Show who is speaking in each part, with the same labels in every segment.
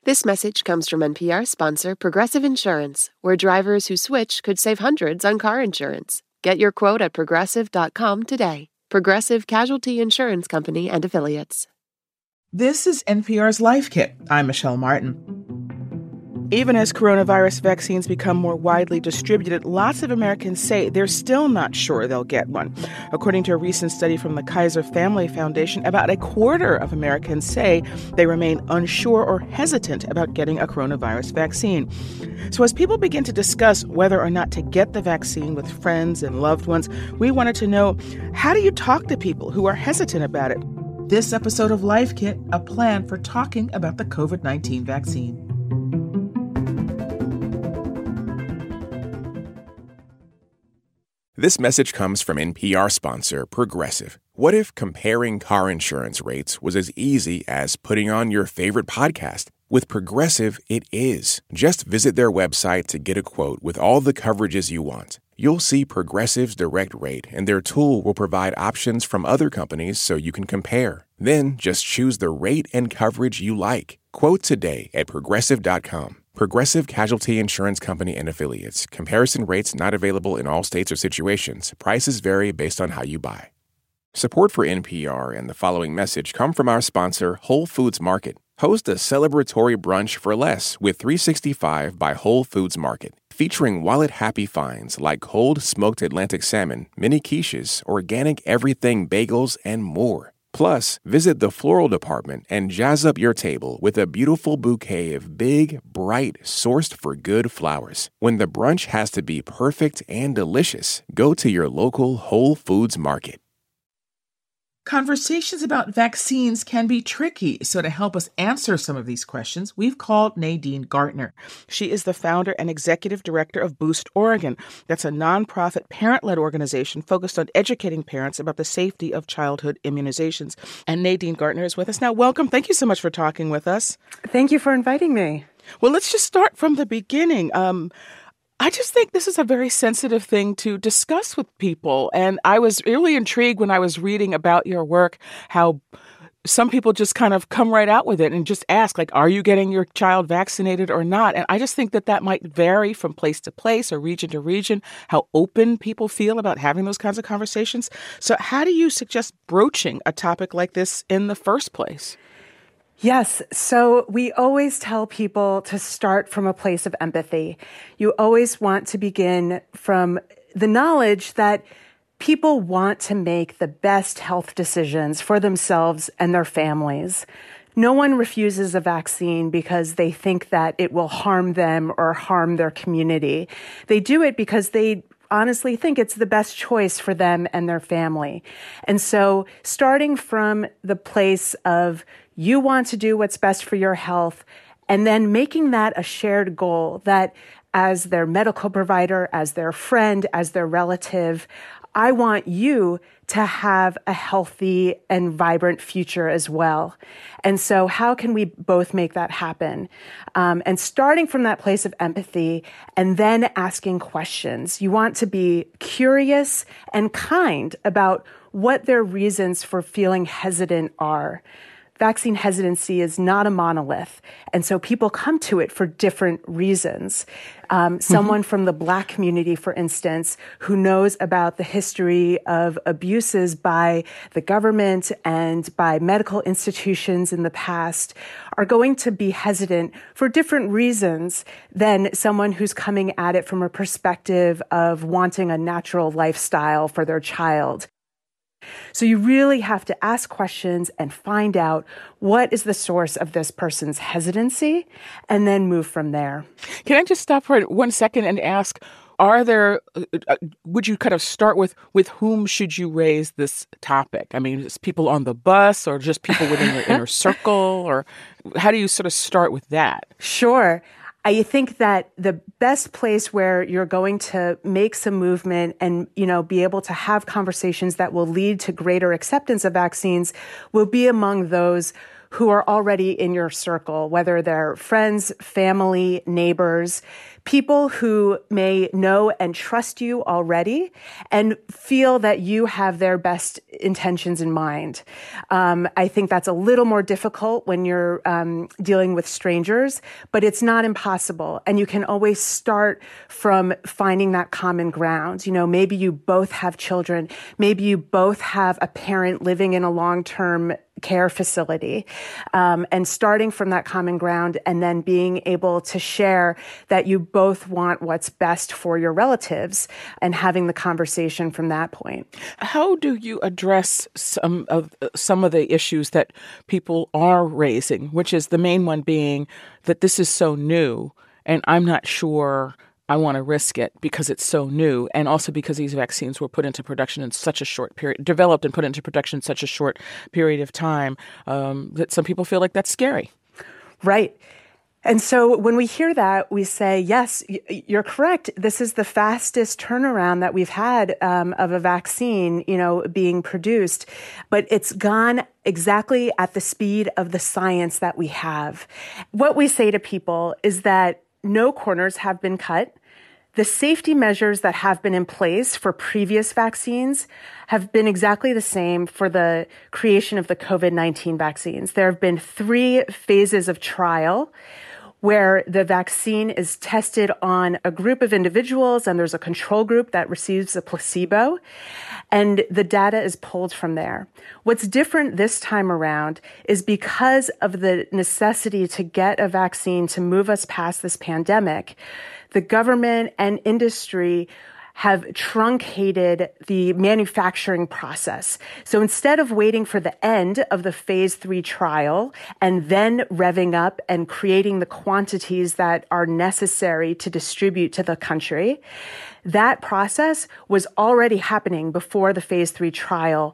Speaker 1: This message comes from NPR sponsor Progressive Insurance, where drivers who switch could save hundreds on car insurance. Get your quote at Progressive.com today. Progressive Casualty Insurance Company and Affiliates.
Speaker 2: This is NPR's Life Kit. I'm Michelle Martin. Even as coronavirus vaccines become more widely distributed, lots of Americans say they're still not sure they'll get one. According to a recent study from the Kaiser Family Foundation, about a quarter of Americans say they remain unsure or hesitant about getting a coronavirus vaccine. So as people begin to discuss whether or not to get the vaccine with friends and loved ones, we wanted to know, how do you talk to people who are hesitant about it? This episode of Life Kit, a plan for talking about the COVID-19 vaccine.
Speaker 3: This message comes from NPR sponsor Progressive. What if comparing car insurance rates was as easy as putting on your favorite podcast? With Progressive, it is. Just visit their website to get a quote with all the coverages you want. You'll see Progressive's direct rate, and their tool will provide options from other companies so you can compare. Then just choose the rate and coverage you like. Quote today at Progressive.com. Progressive Casualty Insurance Company and Affiliates. Comparison rates not available in all states or situations. Prices vary based on how you buy. Support for NPR and the following message come from our sponsor, Whole Foods Market. Host a celebratory brunch for less with 365 by Whole Foods Market, featuring wallet-happy finds like cold smoked Atlantic salmon, mini quiches, organic everything bagels, and more. Plus, visit the floral department and jazz up your table with a beautiful bouquet of big, bright, sourced-for-good flowers. When the brunch has to be perfect and delicious, go to your local Whole Foods Market.
Speaker 2: Conversations about vaccines can be tricky, so to help us answer some of these questions, we've called Nadine Gartner. She is the founder and executive director of Boost Oregon. That's a nonprofit parent-led organization focused on educating parents about the safety of childhood immunizations. And Nadine Gartner is with us now. Welcome. Thank you so much for talking with us.
Speaker 4: Thank you for inviting me.
Speaker 2: Well, let's just start from the beginning. I just think this is a very sensitive thing to discuss with people. And I was really intrigued when I was reading about your work, how some people just kind of come right out with it and just ask, like, are you getting your child vaccinated or not? And I just think that that might vary from place to place or region to region, how open people feel about having those kinds of conversations. So how do you suggest broaching a topic like this in the first place?
Speaker 4: Yes. So we always tell people to start from a place of empathy. You always want to begin from the knowledge that people want to make the best health decisions for themselves and their families. No one refuses a vaccine because they think that it will harm them or harm their community. They do it because they honestly think it's the best choice for them and their family. And so starting from the place of you want to do what's best for your health, and then making that a shared goal that as their medical provider, as their friend, as their relative, I want you to have a healthy and vibrant future as well. And so how can we both make that happen? And starting from that place of empathy and then asking questions. You want to be curious and kind about what their reasons for feeling hesitant are. Vaccine hesitancy is not a monolith. And so people come to it for different reasons. Someone from the Black community, for instance, who knows about the history of abuses by the government and by medical institutions in the past are going to be hesitant for different reasons than someone who's coming at it from a perspective of wanting a natural lifestyle for their child. So you really have to ask questions and find out what is the source of this person's hesitancy and then move from there.
Speaker 2: Can I just stop for 1 second and ask, would you kind of start with whom should you raise this topic? I mean, is people on the bus or just people within your inner circle, or how do you sort of start with that?
Speaker 4: Sure. I think that the best place where you're going to make some movement and, be able to have conversations that will lead to greater acceptance of vaccines will be among those who are already in your circle, whether they're friends, family, neighbors, people who may know and trust you already and feel that you have their best intentions in mind. I think that's a little more difficult when you're dealing with strangers, but it's not impossible. And you can always start from finding that common ground. Maybe you both have children. Maybe you both have a parent living in a long-term care facility, and starting from that common ground and then being able to share that you both want what's best for your relatives and having the conversation from that point.
Speaker 2: How do you address some of the issues that people are raising, which is the main one being that this is so new and I'm not sure I want to risk it because it's so new, and also because these vaccines were put into production in such a short period, developed and put into production in such a short period of time, that some people feel like that's scary.
Speaker 4: Right. And so when we hear that, we say, yes, you're correct. This is the fastest turnaround that we've had of a vaccine, being produced. But it's gone exactly at the speed of the science that we have. What we say to people is that no corners have been cut. The safety measures that have been in place for previous vaccines have been exactly the same for the creation of the COVID-19 vaccines. There have been 3 phases of trial where the vaccine is tested on a group of individuals and there's a control group that receives a placebo, and the data is pulled from there. What's different this time around is because of the necessity to get a vaccine to move us past this pandemic, the government and industry have truncated the manufacturing process. So instead of waiting for the end of the phase 3 trial and then revving up and creating the quantities that are necessary to distribute to the country, that process was already happening before the phase 3 trial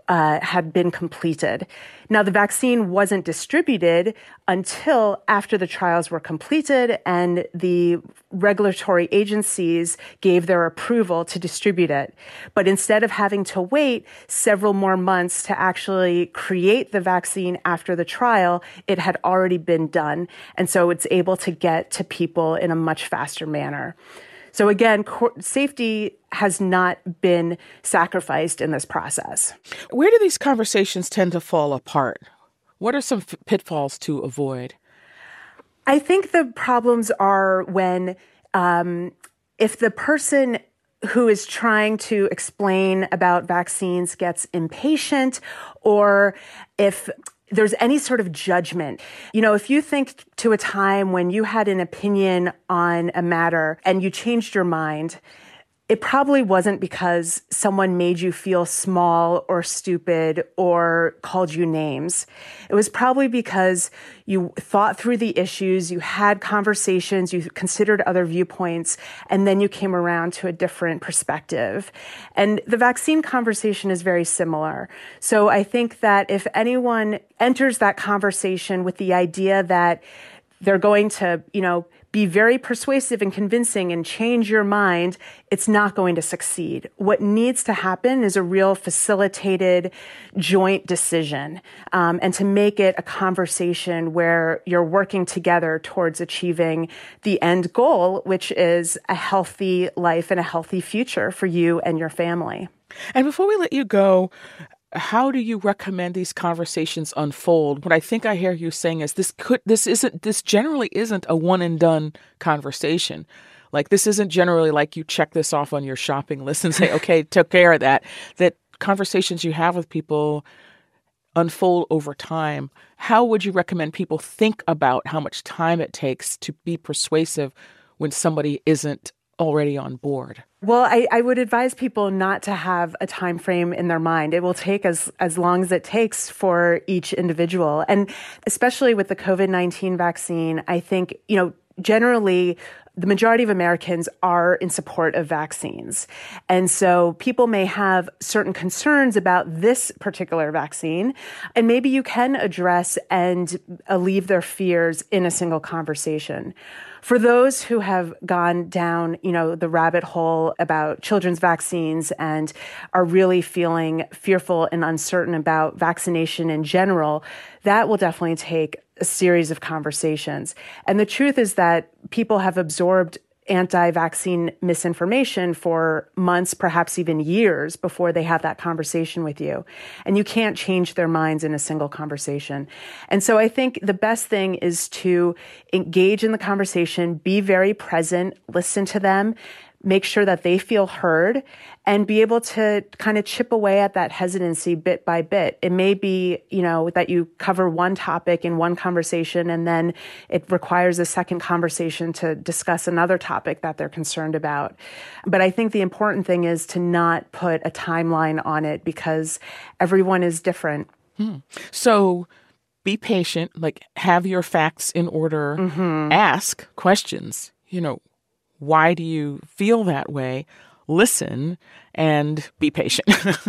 Speaker 4: had been completed. Now, the vaccine wasn't distributed until after the trials were completed and the regulatory agencies gave their approval to distribute it. But instead of having to wait several more months to actually create the vaccine after the trial, it had already been done. And so it's able to get to people in a much faster manner. So again, safety has not been sacrificed in this process.
Speaker 2: Where do these conversations tend to fall apart? What are some pitfalls to avoid?
Speaker 4: I think the problems are when if the person who is trying to explain about vaccines gets impatient, or if there's any sort of judgment. If you think to a time when you had an opinion on a matter and you changed your mind, it probably wasn't because someone made you feel small or stupid or called you names. It was probably because you thought through the issues, you had conversations, you considered other viewpoints, and then you came around to a different perspective. And the vaccine conversation is very similar. So I think that if anyone enters that conversation with the idea that they're going to, be very persuasive and convincing and change your mind, it's not going to succeed. What needs to happen is a real facilitated joint decision, and to make it a conversation where you're working together towards achieving the end goal, which is a healthy life and a healthy future for you and your family.
Speaker 2: And before we let you go, how do you recommend these conversations unfold? What I think I hear you saying is this generally isn't a one and done conversation. Like, this isn't generally like you check this off on your shopping list and say, okay, took care of that. That conversations you have with people unfold over time. How would you recommend people think about how much time it takes to be persuasive when somebody isn't already on board?
Speaker 4: Well, I would advise people not to have a time frame in their mind. It will take as long as it takes for each individual. And especially with the COVID-19 vaccine, I think, generally, the majority of Americans are in support of vaccines. And so people may have certain concerns about this particular vaccine, and maybe you can address and alleviate their fears in a single conversation. For those who have gone down, the rabbit hole about children's vaccines and are really feeling fearful and uncertain about vaccination in general, that will definitely take a series of conversations. And the truth is that people have absorbed anti-vaccine misinformation for months, perhaps even years before they have that conversation with you. And you can't change their minds in a single conversation. And so I think the best thing is to engage in the conversation, be very present, listen to them, make sure that they feel heard, and be able to kind of chip away at that hesitancy bit by bit. It may be, that you cover one topic in one conversation and then it requires a second conversation to discuss another topic that they're concerned about. But I think the important thing is to not put a timeline on it because everyone is different.
Speaker 2: So be patient, have your facts in order, ask questions, why do you feel that way? Listen and be patient.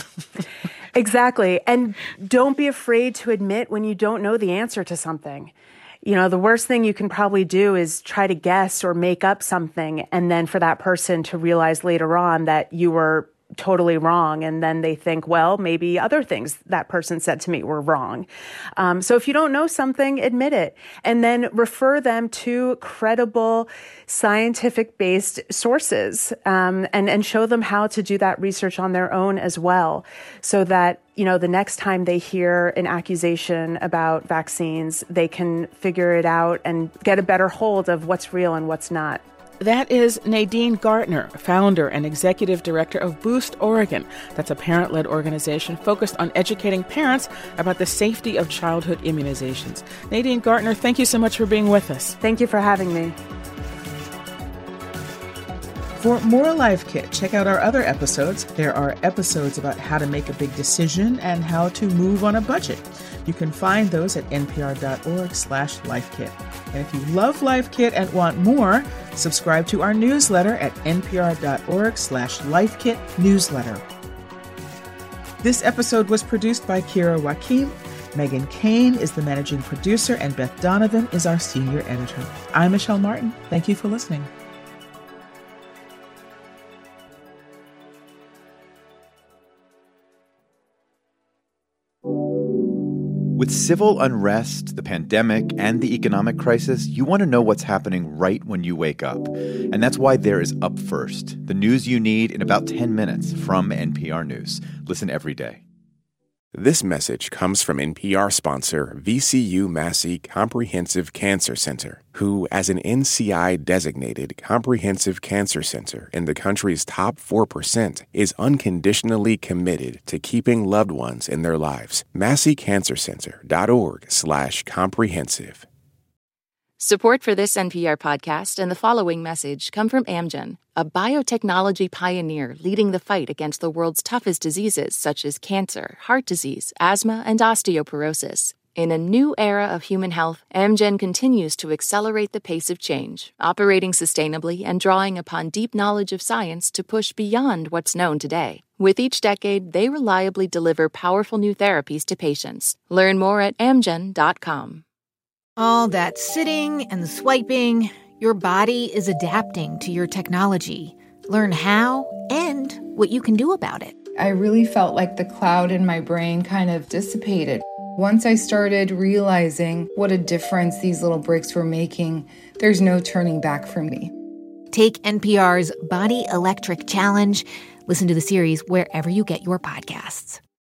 Speaker 4: Exactly. And don't be afraid to admit when you don't know the answer to something. The worst thing you can probably do is try to guess or make up something, and then for that person to realize later on that you were totally wrong. And then they think, well, maybe other things that person said to me were wrong. So if you don't know something, admit it. And then refer them to credible scientific-based sources and show them how to do that research on their own as well. So that, the next time they hear an accusation about vaccines, they can figure it out and get a better hold of what's real and what's not.
Speaker 2: That is Nadine Gartner, founder and executive director of Boost Oregon. That's a parent-led organization focused on educating parents about the safety of childhood immunizations. Nadine Gartner, thank you so much for being with us.
Speaker 4: Thank you for having me.
Speaker 2: For more Life Kit, check out our other episodes. There are episodes about how to make a big decision and how to move on a budget. You can find those at npr.org/lifekit. And if you love Life Kit and want more, subscribe to our newsletter at npr.org/lifekit newsletter. This episode was produced by Kira Joaquim. Megan Kane is the managing producer, and Beth Donovan is our senior editor. I'm Michelle Martin. Thank you for listening.
Speaker 5: With civil unrest, the pandemic, and the economic crisis, you want to know what's happening right when you wake up. And that's why there is Up First, the news you need in about 10 minutes from NPR News. Listen every day.
Speaker 3: This message comes from NPR sponsor VCU Massey Comprehensive Cancer Center, who, as an NCI-designated comprehensive cancer center in the country's top 4%, is unconditionally committed to keeping loved ones in their lives. MasseyCancerCenter.org/comprehensive.
Speaker 6: Support for this NPR podcast and the following message come from Amgen, a biotechnology pioneer leading the fight against the world's toughest diseases such as cancer, heart disease, asthma, and osteoporosis. In a new era of human health, Amgen continues to accelerate the pace of change, operating sustainably and drawing upon deep knowledge of science to push beyond what's known today. With each decade, they reliably deliver powerful new therapies to patients. Learn more at amgen.com.
Speaker 7: All that sitting and swiping, your body is adapting to your technology. Learn how and what you can do about it.
Speaker 8: I really felt like the cloud in my brain kind of dissipated. Once I started realizing what a difference these little bricks were making, there's no turning back for me.
Speaker 7: Take NPR's Body Electric Challenge. Listen to the series wherever you get your podcasts.